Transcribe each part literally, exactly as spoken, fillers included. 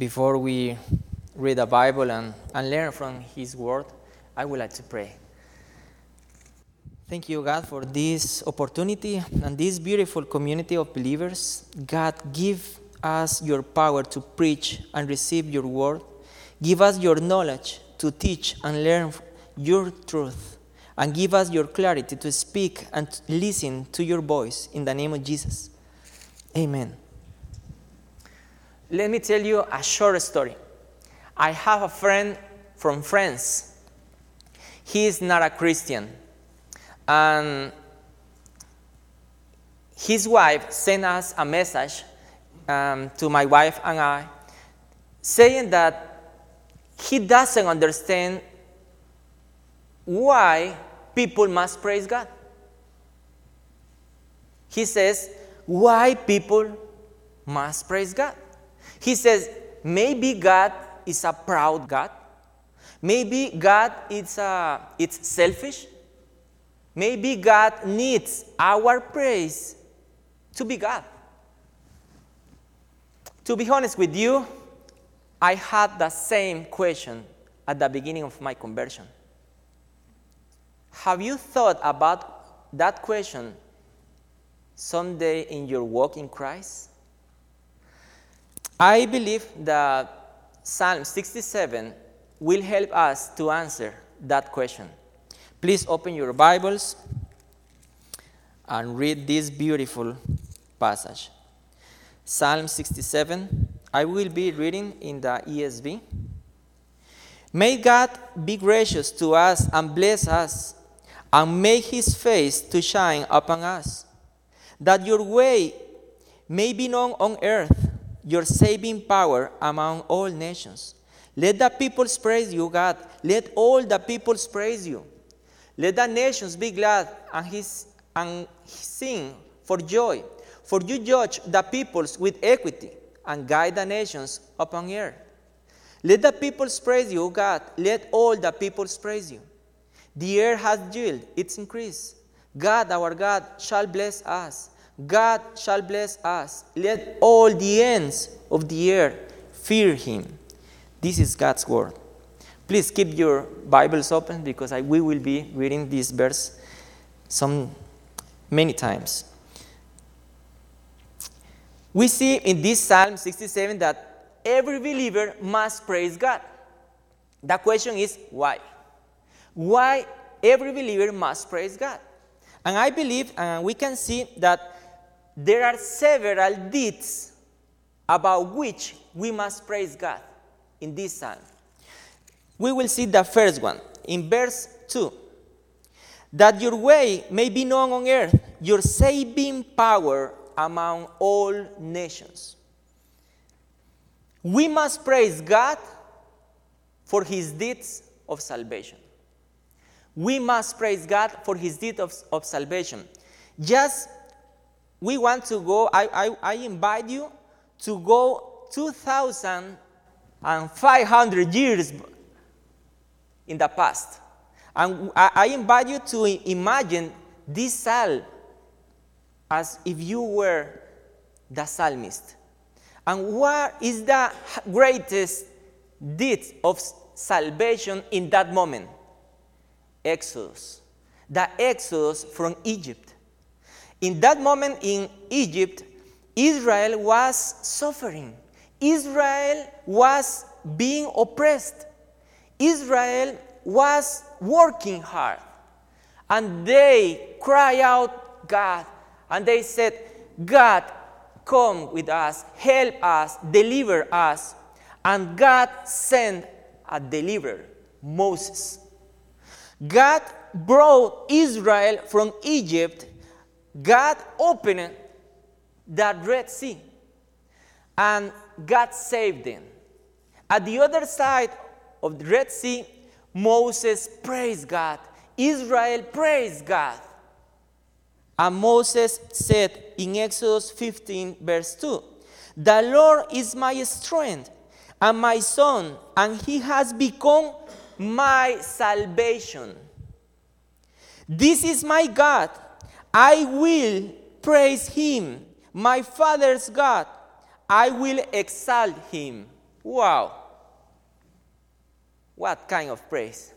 Before we read the Bible and, and learn from His Word, I would like to pray. Thank you, God, for this opportunity and this beautiful community of believers. God, give us your power to preach and receive your word. Give us your knowledge to teach and learn your truth. And give us your clarity to speak and to listen to your voice in the name of Jesus. Amen. Let me tell you a short story. I have a friend from France. He is not a Christian. And his wife sent us a message um, to my wife and I, saying that he doesn't understand why people must praise God. He says, why people must praise God? He says, maybe God is a proud God. Maybe God is uh, it's selfish. Maybe God needs our praise to be God. To be honest with you, I had the same question at the beginning of my conversion. Have you thought about that question someday in your walk in Christ? I believe that Psalm sixty-seven will help us to answer that question. Please open your Bibles and read this beautiful passage. Psalm sixty-seven, I will be reading in the E S V. May God be gracious to us and bless us, and make his face to shine upon us, that your way may be known on earth, your saving power among all nations. Let the peoples praise you, God. Let all the peoples praise you. Let the nations be glad and, his, and sing for joy. For you judge the peoples with equity and guide the nations upon earth. Let the peoples praise you, God. Let all the peoples praise you. The earth has yielded its increase. God, our God, shall bless us. God shall bless us. Let all the ends of the earth fear him. This is God's word. Please keep your Bibles open because I, we will be reading this verse some many times. We see in this Psalm sixty-seven that every believer must praise God. The question is why? Why every believer must praise God? And I believe, and we can see that there are several deeds about which we must praise God in this psalm. We will see the first one in verse two. That your way may be known on earth, your saving power among all nations. We must praise God for his deeds of salvation. We must praise God for his deed of, of salvation. Just, we want to go, I, I, I invite you to go two thousand five hundred years in the past. And I, I invite you to imagine this psalm as if you were the psalmist. And what is the greatest deed of salvation in that moment? Exodus. The Exodus from Egypt. In that moment in Egypt, Israel was suffering. Israel was being oppressed. Israel was working hard. And they cry out God. And they said, God, come with us, help us, deliver us. And God sent a deliverer, Moses. God brought Israel from Egypt. God opened the Red Sea. And God saved them. At the other side of the Red Sea, Moses praised God. Israel praised God. And Moses said in Exodus fifteen, verse two, the Lord is my strength and my son, and he has become my salvation. This is my God. I will praise him. My father's God. I will exalt him. Wow. What kind of praise?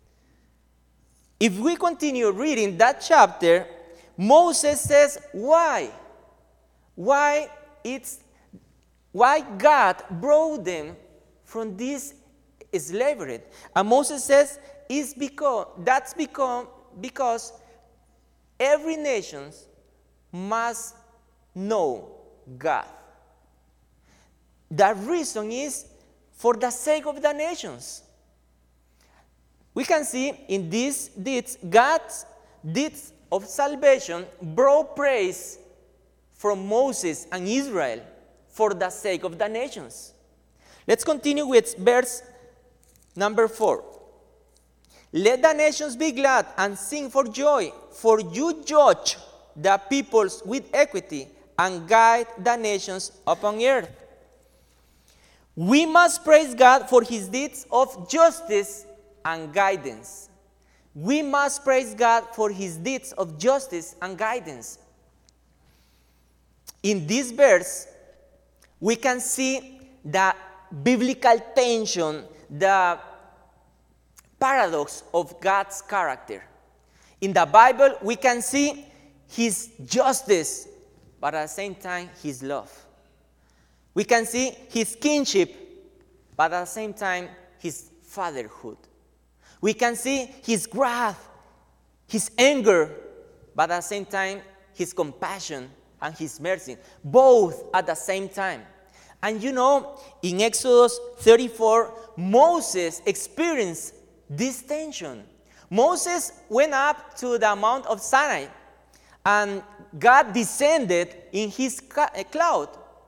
If we continue reading that chapter, Moses says, why? Why it's why God brought them from this slavery. And Moses says, it's because that's because, because every nation must know God. The reason is for the sake of the nations. We can see in these deeds, God's deeds of salvation brought praise from Moses and Israel for the sake of the nations. Let's continue with verse number four. Let the nations be glad and sing for joy, for you judge the peoples with equity and guide the nations upon earth. We must praise God for his deeds of justice and guidance. We must praise God for his deeds of justice and guidance. In this verse, we can see the biblical tension, the paradox of God's character. In the Bible, we can see his justice, but at the same time, his love. We can see his kingship, but at the same time, his fatherhood. We can see his wrath, his anger, but at the same time, his compassion and his mercy, both at the same time. And you know, in Exodus thirty-four, Moses experienced this tension. Moses went up to the Mount of Sinai, and God descended in his cloud.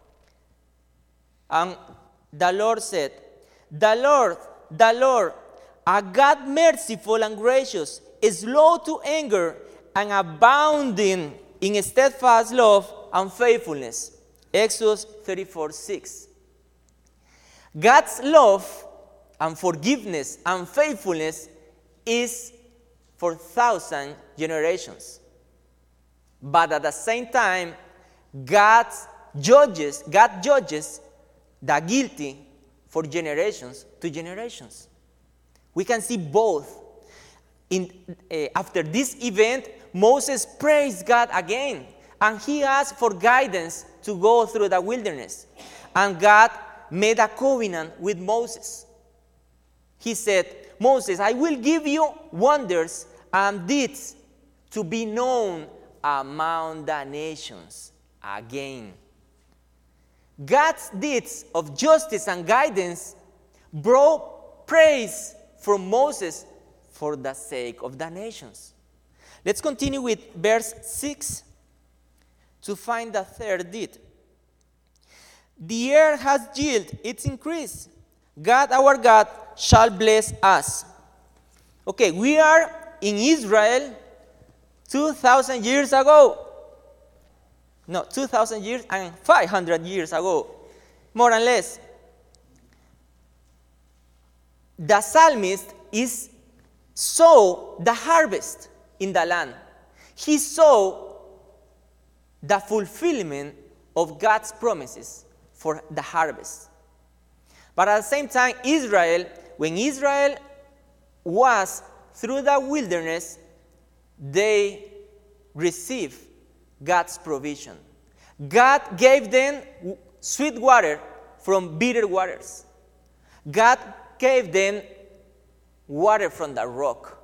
And the Lord said, the Lord, the Lord, a God merciful and gracious, slow to anger, and abounding in steadfast love and faithfulness. Exodus thirty-four six. God's love and forgiveness and faithfulness is for thousand generations. But at the same time, God judges, God judges the guilty for generations to generations. We can see both. In, uh, after this event, Moses praised God again, and he asked for guidance to go through the wilderness. And God made a covenant with Moses. He said, Moses, I will give you wonders and deeds to be known among the nations again. God's deeds of justice and guidance brought praise from Moses for the sake of the nations. Let's continue with verse six to find the third deed. The earth has yielded its increase. God, our God, shall bless us. Okay, we are in Israel two thousand years ago. No, two thousand years and five hundred years ago, more or less. The psalmist is saw the harvest in the land. He saw the fulfillment of God's promises for the harvest. But at the same time, Israel, when Israel was through the wilderness, they received God's provision. God gave them sweet water from bitter waters. God gave them water from the rock.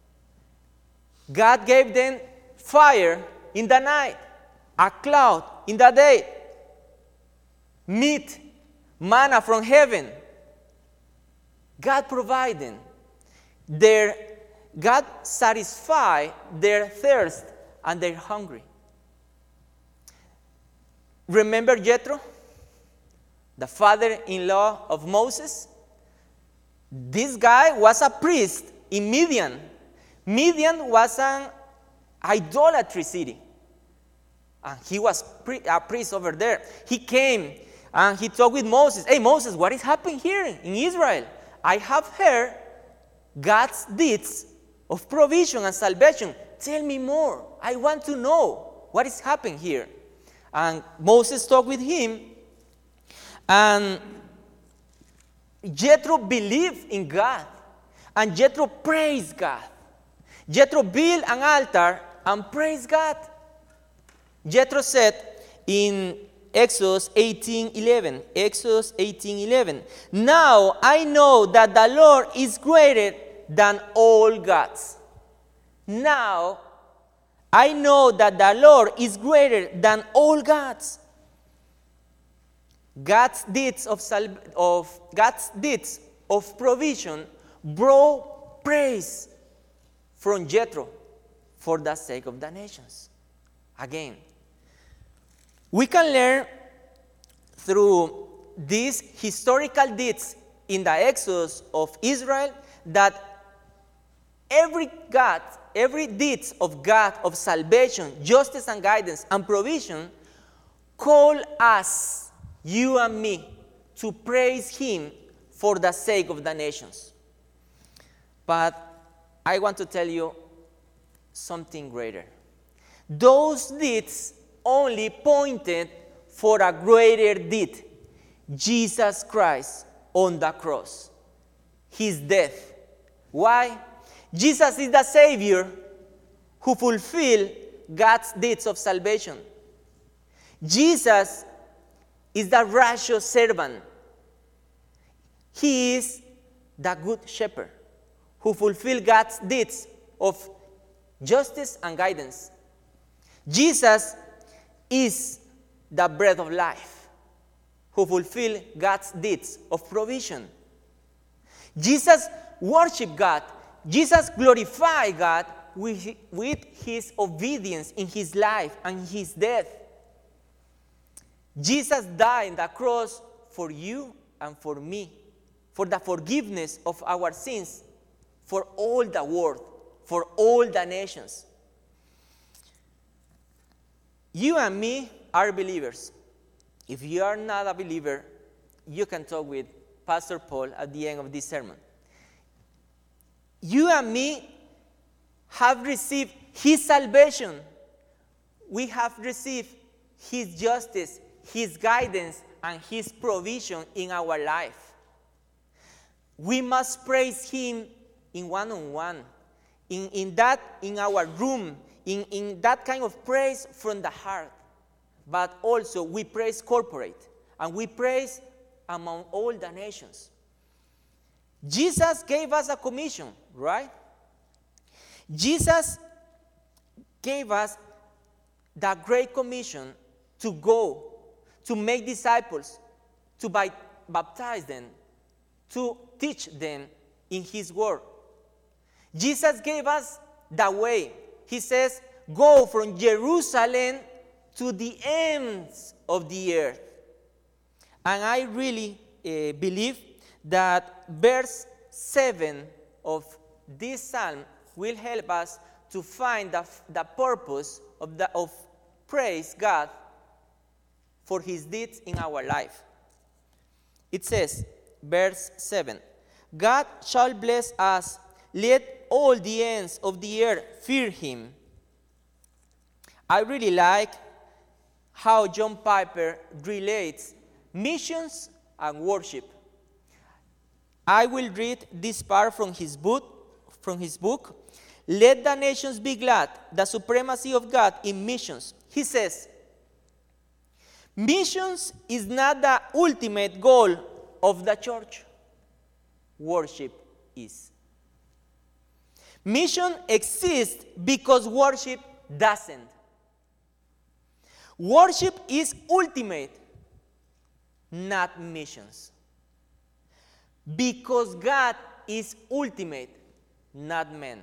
God gave them fire in the night, a cloud in the day, meat, manna from heaven. God provided. Their, God satisfied their thirst and their hunger. Remember Jethro, the father-in-law of Moses? This guy was a priest in Midian. Midian was an idolatry city. And he was pre- a priest over there. He came and he talked with Moses. Hey, Moses, what is happening here in Israel? I have heard God's deeds of provision and salvation. Tell me more. I want to know what is happening here. And Moses talked with him. And Jethro believed in God, and Jethro praised God. Jethro built an altar and praised God. Jethro said in Exodus eighteen eleven, Exodus eighteen eleven, "Now I know that the Lord is greater than all gods." Now I know that the Lord is greater than all gods. God's deeds of, sal- of God's deeds of provision brought praise from Jethro for the sake of the nations. Again, we can learn through these historical deeds in the Exodus of Israel that every God, every deeds of God of salvation, justice and guidance and provision call us, you and me, to praise Him for the sake of the nations. But I want to tell you something greater. Those deeds only pointed for a greater deed, Jesus Christ on the cross, His death. Why? Jesus is the Savior who fulfilled God's deeds of salvation. Jesus is the righteous servant. He is the good shepherd who fulfilled God's deeds of justice and guidance. Jesus is the bread of life who fulfilled God's deeds of provision. Jesus worshiped God. Jesus glorified God with, with his obedience in his life and his death. Jesus died on the cross for you and for me, for the forgiveness of our sins, for all the world, for all the nations. You and me are believers. If you are not a believer, you can talk with Pastor Paul at the end of this sermon. You and me have received His salvation. We have received His justice, His guidance, and His provision in our life. We must praise Him in one-on-one, in, in that, in our room, in, in that kind of praise from the heart. But also we praise corporate, and we praise among all the nations. Jesus gave us a commission, right? Jesus gave us the great commission to go, to make disciples, to baptize them, to teach them in His word. Jesus gave us the way. He says, go from Jerusalem to the ends of the earth. And I really uh, believe that verse seven of this psalm will help us to find the, the purpose of, the, of praise God for His deeds in our life. It says, verse seven, God shall bless us, let all the ends of the earth fear Him. I really like how John Piper relates missions and worship. I will read this part from his book, from his book, Let the Nations Be Glad, the Supremacy of God in Missions. He says, missions is not the ultimate goal of the church. Worship is. Mission exists because worship doesn't. Worship is ultimate, not missions. Because God is ultimate, not men.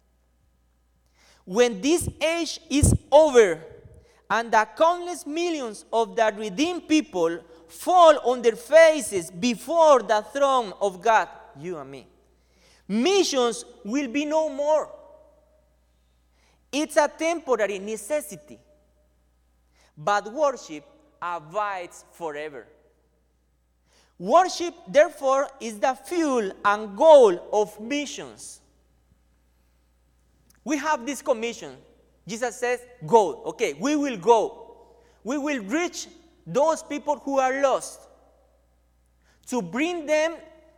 When this age is over and the countless millions of the redeemed people fall on their faces before the throne of God, you and me, missions will be no more. It's a temporary necessity, but worship abides forever. Worship, therefore, is the fuel and goal of missions. We have this commission. Jesus says, go. Okay, we will go. We will reach those people who are lost, to bring them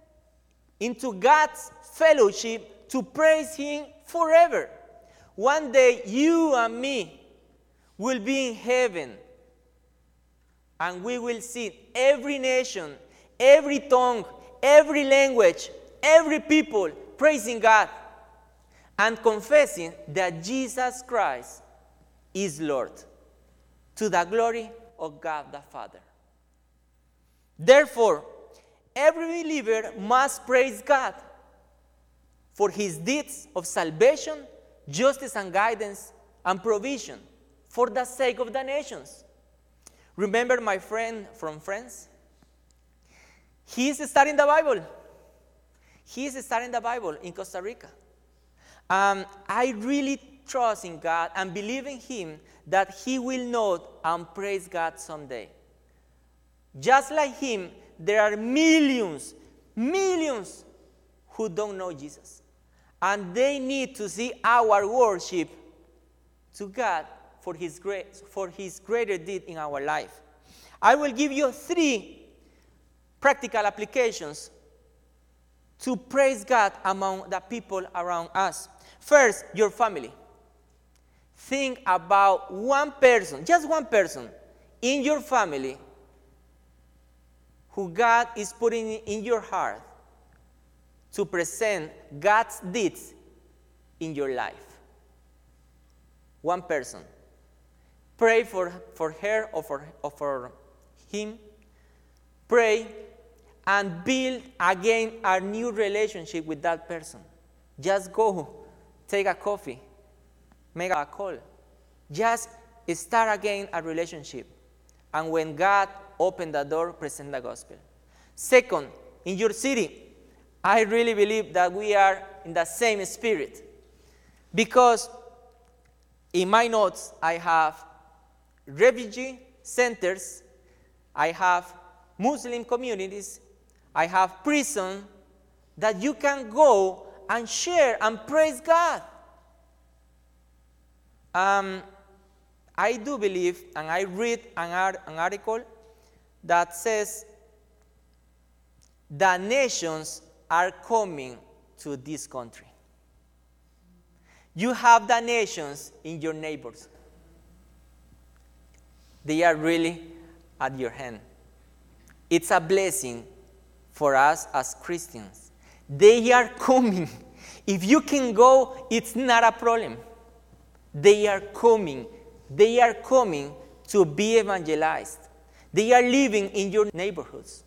into God's fellowship to praise Him forever. One day, you and me will be in heaven, and we will see every nation, every tongue, every language, every people praising God and confessing that Jesus Christ is Lord, to the glory of God the Father. Therefore, every believer must praise God for His deeds of salvation, justice and guidance and provision for the sake of the nations. Remember my friend from France? He is studying the Bible. He is studying the Bible in Costa Rica. Um, I really trust in God and believe in Him that he will know and praise God someday. Just like him, there are millions, millions who don't know Jesus. And they need to see our worship to God for his great, for his greater deed in our life. I will give you three practical applications to praise God among the people around us. First, your family. Think about one person, just one person in your family who God is putting in your heart to present God's deeds in your life. One person. Pray for, for her or for, or for him. Pray and build again a new relationship with that person. Just go, take a coffee, make a call. Just start again a relationship. And when God opens the door, present the gospel. Second, in your city, I really believe that we are in the same spirit. Because in my notes, I have refugee centers, I have Muslim communities, I have prison that you can go and share and praise God. Um, I do believe, and I read an, art, an article that says the nations are coming to this country. You have the nations in your neighbors. They are really at your hand. It's a blessing for us as Christians. They are coming. If you can go, it's not a problem. They are coming. They are coming to be evangelized. They are living in your neighborhoods.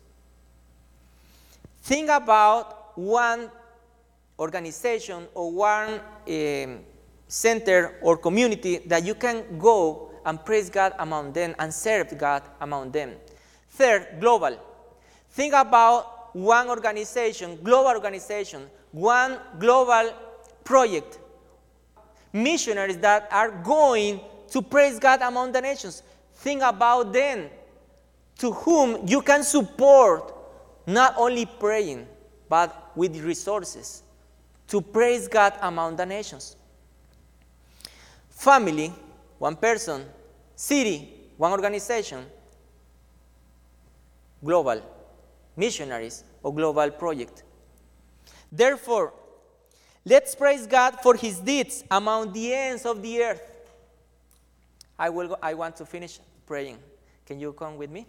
Think about one organization or one um, center or community that you can go and praise God among them and serve God among them. Third, global. Think about one organization, global organization, one global project. Missionaries that are going to praise God among the nations. Think about them, to whom you can support, not only praying, but with resources, to praise God among the nations. Family, one person. City, one organization. Global, missionaries, or global project. Therefore, let's praise God for his deeds among the ends of the earth. I will go, I want to finish praying. Can you come with me?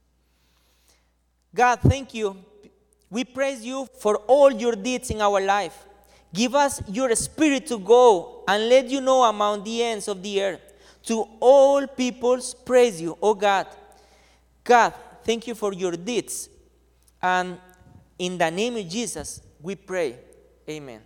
God, thank you. We praise you for all your deeds in our life. Give us your spirit to go and let you know among the ends of the earth. To all peoples, praise you, O God. God, thank you for your deeds. And in the name of Jesus, we pray. Amen.